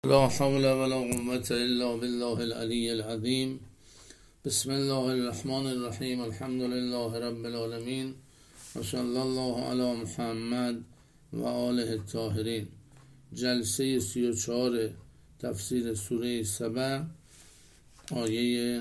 لا حول ولا قوة إلا بالله العلي العظيم. بسم الله الرحمن الرحیم. الحمد لله رب العالمین و صلی الله علی محمد و آله الطاهرین. جلسه 34 تفسیر سوره سبع آیه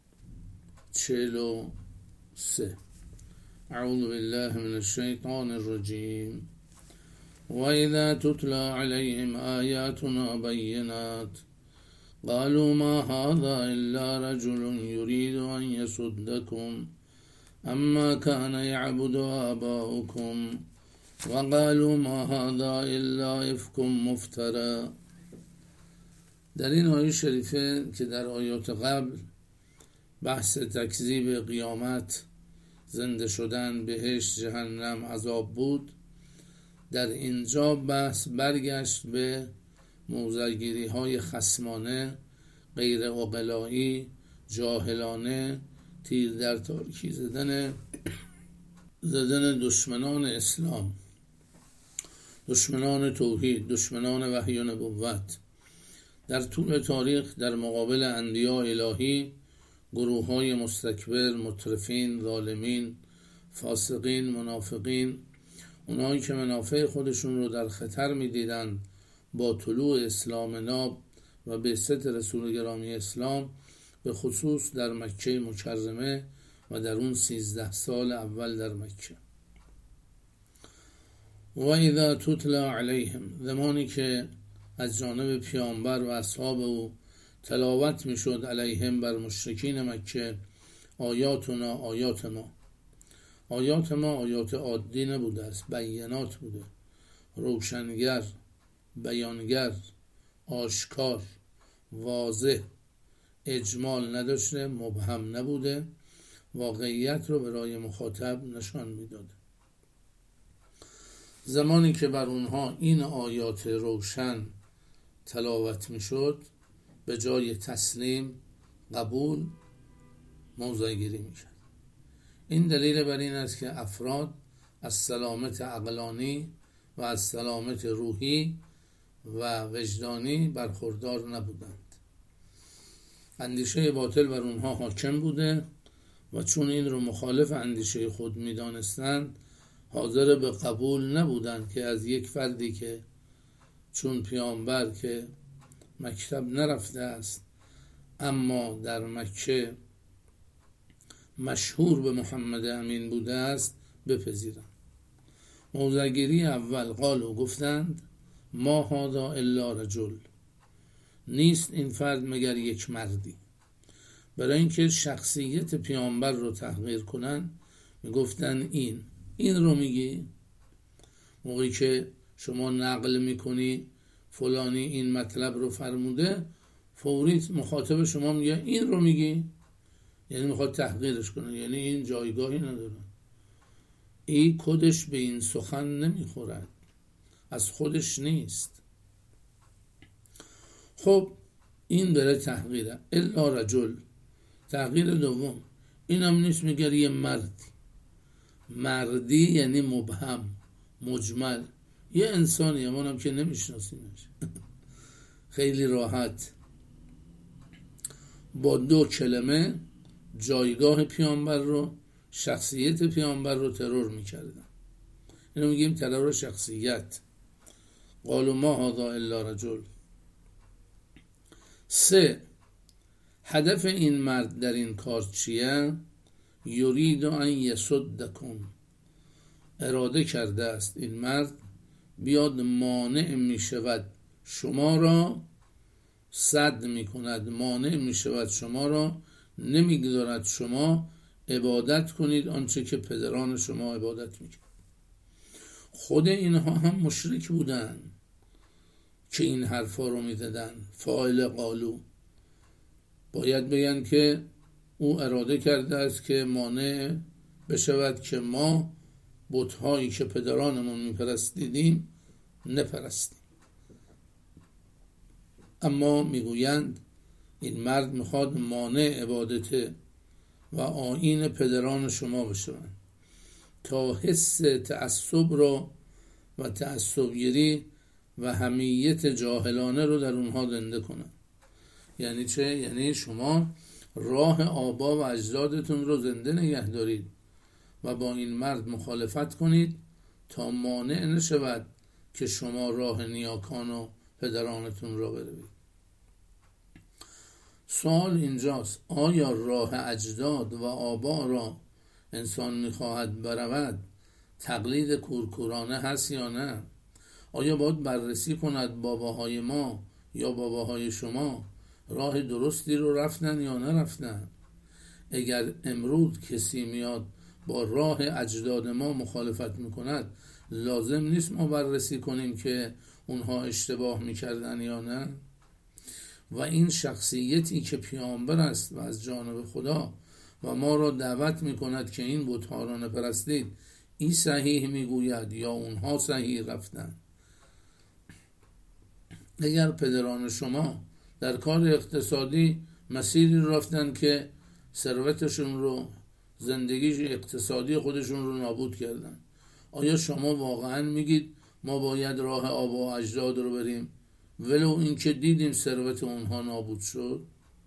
43. اعوذ بالله من الشیطان الرجیم. وَإِذَا تُتْلَى عَلَيْهِمْ آيَاتُنَا بَيِّنَاتٍ قالوا ما هذا إلا رجل يريد أن يصدكم عما كان يعبد آباؤكم وقالوا ما هذا إلا إفك مفترى. در این آیه شریفه که در آیات قبل بحث تکذیب قیامت، زنده شدن، بهشت، جهنم، عذاب بود، در اینجا بحث برگشت به موضع‌گیری های خصمانه، غیر عقلایی، جاهلانه، تیر در تارکی زدن دشمنان اسلام، دشمنان توحید، دشمنان وحی و نبوت. در طول تاریخ در مقابل انبیاء الهی گروه های مستکبر، مترفین، ظالمین، فاسقین، منافقین، اونایی که منافع خودشون رو در خطر می‌دیدن با طلوع اسلام ناب و بعثت رسول گرامی اسلام، به خصوص در مکه مکرمه و در اون 13 سال اول در مکه. و اذا تتلی علیهم، زمانی که از جانب پیامبر و اصحاب او تلاوت میشد علیهم بر مشرکین مکه آیاتنا، آیات ما. آیات ما آیات عادی نبوده است، بینات بوده، روشنگر، بیانگر، آشکار، واضح، اجمال نداشته، مبهم نبوده، واقعیت رو برای مخاطب نشان میداده. زمانی که بر اونها این آیات روشن تلاوت میشد، به جای تسلیم، قبول، موضع‌گیری میشد. این دلیل بر این است که افراد از سلامت عقلانی و از سلامت روحی و وجدانی برخوردار نبودند. اندیشه باطل بر اونها حاکم بوده و چون این رو مخالف اندیشه خود میدانستند، حاضر به قبول نبودند که از یک فردی که چون پیامبر که مکتب نرفته است اما در مکه مشهور به محمد امین بوده است بپذیرند. موضع‌گیری اول، قالوا، گفتند، ما هذا الا رجل، نیست این فرد مگر یک مردی. برای اینکه شخصیت پیامبر رو تحقیر کنن میگفتن این رو میگی. موقعی که شما نقل میکنی فلانی این مطلب رو فرموده، فوری مخاطب شما میگه این رو میگی، یعنی میخواد تحقیرش کنه، یعنی این جایگاهی نداره، این کدش به این سخن نمیخورد، از خودش نیست. خب این داره تحقیره. الا رجل، تحقیر دوم، این هم نیست مگر یه مردی یعنی مبهم، مجمل، یه انسانی ما هم که نمیشناسیمش. خیلی راحت با 2 کلمه جایگاه پیامبر رو، شخصیت پیامبر رو ترور میکردن. اینو میگیم ترور شخصیت. قالوا ما هذا الا رجل. 3. هدف این مرد در این کار چیه؟ یرید ان یصدکم، اراده کرده است این مرد بیاد مانع میشود شما را، صد میکند، مانع میشود شما را، نمیگذارد شما عبادت کنید آنچه که پدران شما عبادت میکرد. خود اینها هم مشرک بودن که این حرفا رو میزدن. فاعل قالو باید بگن که او اراده کرده است که مانع بشود که ما بت‌هایی که پدرانمون میپرستیدیم نپرستیم. اما میگویند این مرد میخواد مانع عبادت و آیین پدران شما بشوند تا حس تعصب را و تعصبگیری و حمیت جاهلانه رو در اونها زنده کنن. یعنی چه؟ یعنی شما راه آبا و اجدادتون رو زنده نگه دارید و با این مرد مخالفت کنید تا مانع نشود که شما راه نیاکان و پدرانتون را بروید. سوال اینجاست: آیا راه اجداد و آبا را انسان میخواهد برود تقلید کورکورانه هست یا نه؟ آیا باید بررسی کند باباهای ما یا باباهای شما راه درستی رو رفتن یا نرفتن؟ اگر امروز کسی میاد با راه اجداد ما مخالفت میکند، لازم نیست ما بررسی کنیم که اونها اشتباه میکردن یا نه؟ و این شخصیتی که پیامبر است و از جانب خدا و ما را دعوت میکند که این بت‌ها را نپرستید، این صحیح میگوید یا اونها صحیح رفتن؟ اگر پدران شما در کار اقتصادی مسیری رفتن که ثروتشون رو، زندگی اقتصادی خودشون رو نابود کردن، آیا شما واقعا میگید ما باید راه آبا و اجداد رو بریم ولو این که دیدیم ثروت اونها نابود شد؟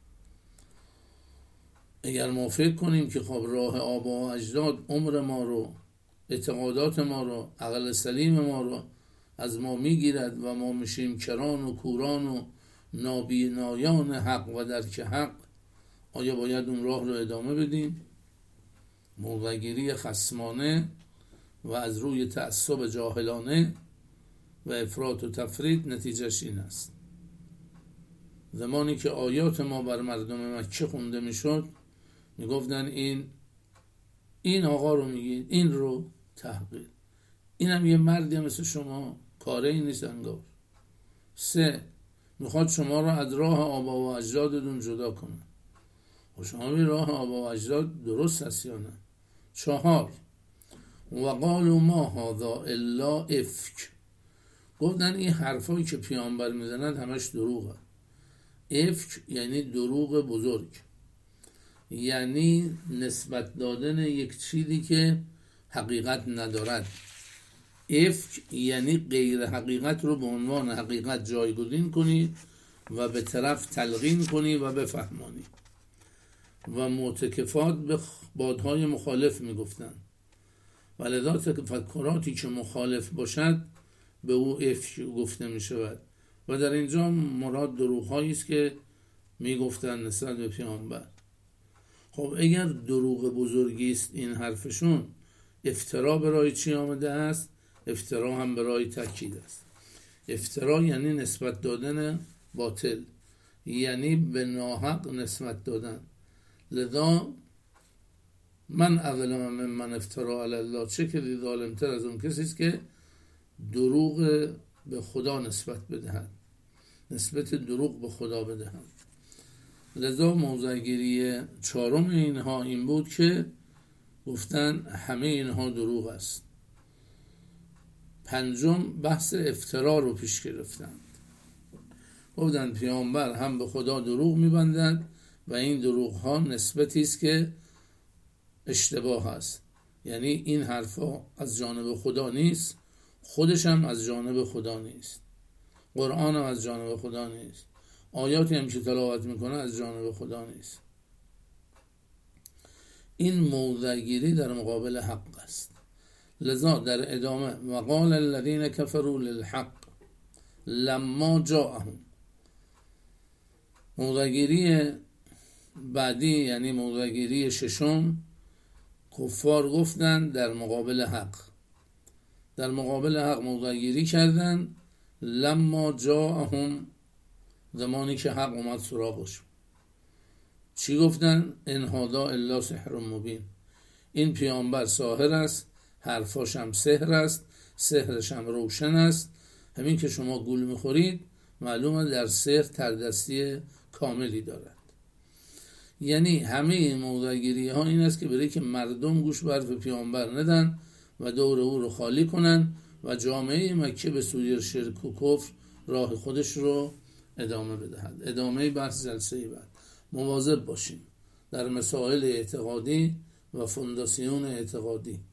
اگر ما فکر کنیم که خب راه آبا و اجداد عمر ما رو، اعتقادات ما رو، عقل سلیم ما رو از ما میگیرد و ما میشیم کران و کوران و نابینایان حق و درک حق، آیا باید اون راه رو ادامه بدیم؟ موضع‌گیری خصمانه و از روی تعصب جاهلانه و افراط و تفرید نتیجهش این است. زمانی که آیات ما بر مردم مکه خونده میشد، میگفتن این آقا رو میگید، این رو تحقیر، این هم یه مردی مثل شما، کاره ای نیست انگار. 3. میخواد شما رو از راه آبا و اجدادتون جدا کنه. و شما می راه آبا و اجداد درست هست یا نه؟ 4. و قالوا ما هذا الا افک، گفتن این حرفایی که پیامبر میزنند همش دروغه. افک یعنی دروغ بزرگ، یعنی نسبت دادن یک چیزی که حقیقت ندارد. افک یعنی غیر حقیقت رو به عنوان حقیقت جایگزین کنی و به طرف تلقین کنی و بفهمانی. و معتکفات به بادهای مخالف میگفتن، ولذا تفکراتی که مخالف باشد به او افک گفته می شود و در اینجا مراد دروغ هایی است که می گفتن نسبت به پیامبر. خب اگر دروغ بزرگی است این حرفشون، افترا برای چی آمده است؟ افترا هم برای تاکید است. افترا یعنی نسبت دادن باطل، یعنی به ناحق نسبت دادن. لذا من اظلم من افترا علی الله، چه که ظالمتر از اون کسی است که دروغ به خدا نسبت بدهند، نسبت دروغ به خدا بدهند. لذا موضع‌گیری 4 اینها این بود که گفتن همه اینها دروغ است. 5 بحث افترا رو پیش گرفتند. گفتن پیامبر هم به خدا دروغ میبندند و این دروغ ها نسبتی است که اشتباه است، یعنی این حرفا از جانب خدا نیست، خودش هم از جانب خدا نیست، قرآن هم از جانب خدا نیست، آیاتی هم که تلاوت میکنه از جانب خدا نیست. این موضع‌گیری در مقابل حق است. لذا در ادامه وقال الذين كفروا للحق لما جاءهم، موضع‌گیری بعدی یعنی موضع‌گیری 6، کفار گفتن در مقابل حق، در مقابل حق موضع‌گیری کردن. لما جاءهم، زمانی که حق اومد سراغش، چی گفتن؟ ان هذا الا سحر مبین، این پیامبر ساحر است، حرفاش هم سحر است، سحرش هم روشن است. همین که شما گول میخورید معلومه در سحر تردستی کاملی دارد. یعنی همه این موضع‌گیری ها این است که برای که مردم گوش به حرف پیامبر ندن و دور او رو خالی کنن و جامعه مکه به سوی شرک و کفر راه خودش رو ادامه بدهد. ادامه بحث جلسه بعد. مواظب باشیم در مسائل اعتقادی و فونداسیون اعتقادی.